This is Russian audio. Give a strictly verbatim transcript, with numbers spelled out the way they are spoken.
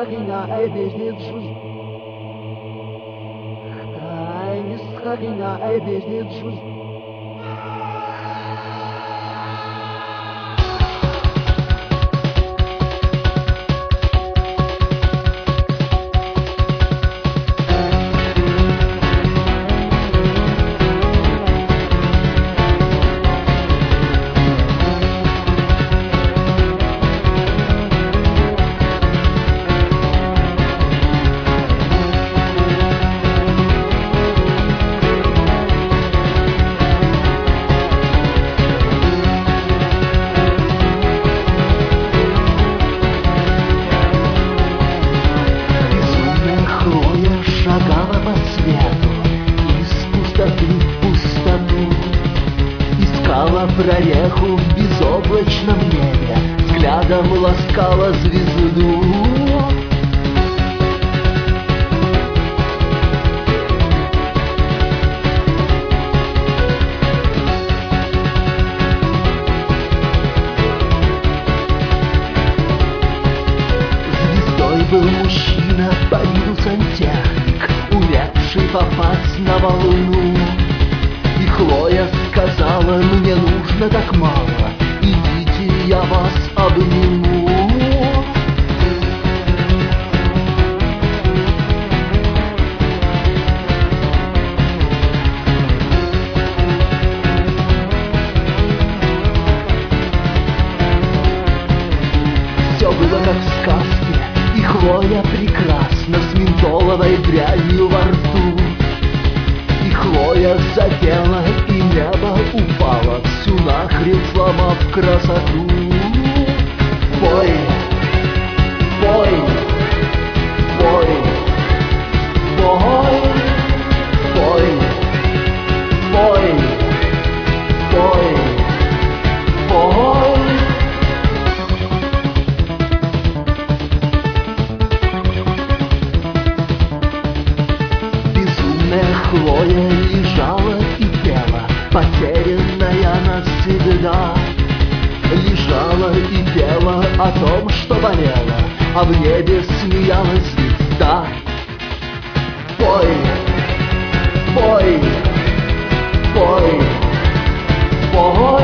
Misrachina, ey, bežnit žuz. Ай, Misrachina, ey, bežnit žuz. Шагала по свету, из пустоты в пустоту. Искала прореху в безоблачном небе, взглядом ласкала звезду. Звездой был мужчина по виду сантехник, увядший попасть на волну. И Хлоя сказала: мне нужно так мало, идите, я вас обниму. Все было как в сказке, и Хлоя прекрасна с ментоловой дрянью во рту. И Хлоя запела, и небо упало, всю нахрен сломав красоту. Пой, пой, пой, пой, пой, пой, пой, пой. Хлоя лежала и пела, потерянная навсегда. Лежала и пела о том, что болела, а в небе смеялась звезда. Пой, пой, пой, пой.